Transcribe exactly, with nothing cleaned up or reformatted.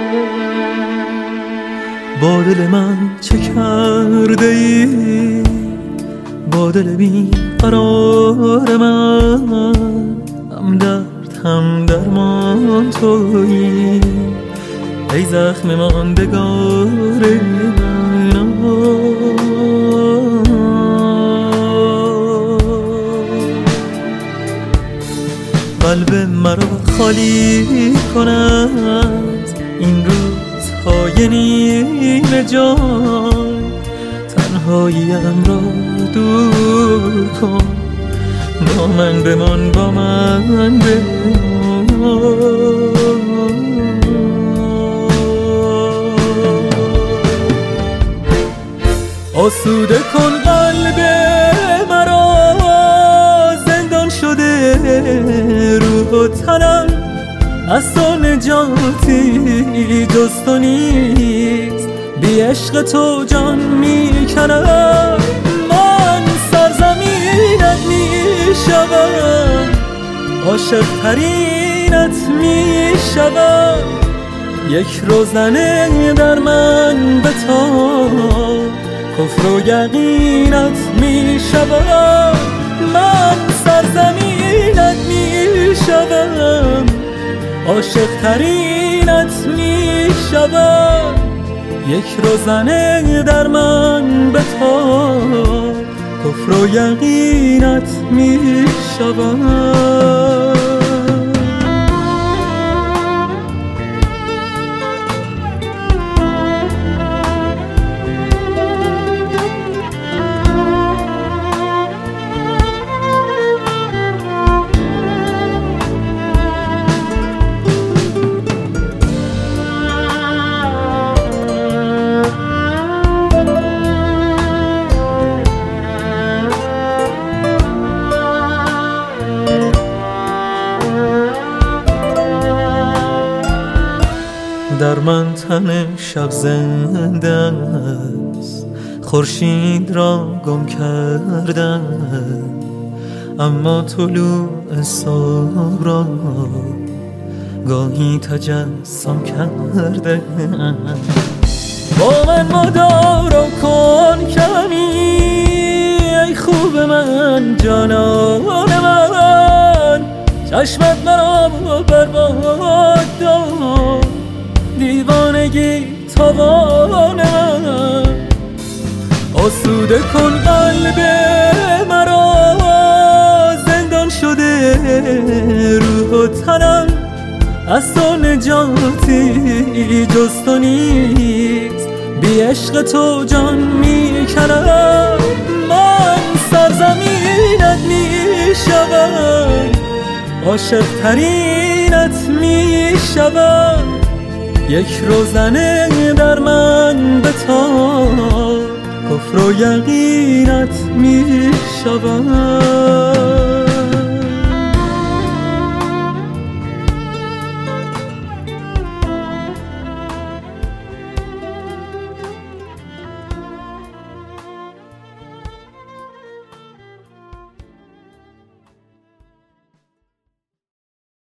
با دل من چه کرده ای؟ با دل بی قرار من، هم درد هم درمان تویی، ای زخم ماندگار من. قلب مرا خالی کند این روزهای نیمه جان، تنهاییم را دور کن، با من بمان با من بمان. آسوده کن قلب مرا، زندان شده روح و تنم، از تو نجاتی جز تو نیست، بی عشق تو جان می کنم. من سرزمینت می شدم، عاشق ترینت می شدم، یک روزنه در من به تو کفر و یقینت می شدم. من سرزمینت می شدم، عاشق ترینت می شدم، یک روزنه در من به تو کفر و یقینت می شدم. در من تن شب زنده است، خورشید را گم کردم، اما طلوع صبح را گاهی تجسم کرده. با من مدارا کن کمی، ای خوب من جانان من، چشمت مرا برباد داد، دیوانگی تاوان من. آسوده کن قلب مرا، زندان شده روح و تنم، از تو نجاتی جز تو نیست، بی عشق تو جان می کنم. من سرزمینت می شدم، عاشق ترینت می شدم، یک روزنه در من به تو کفر و یقینت می شدم.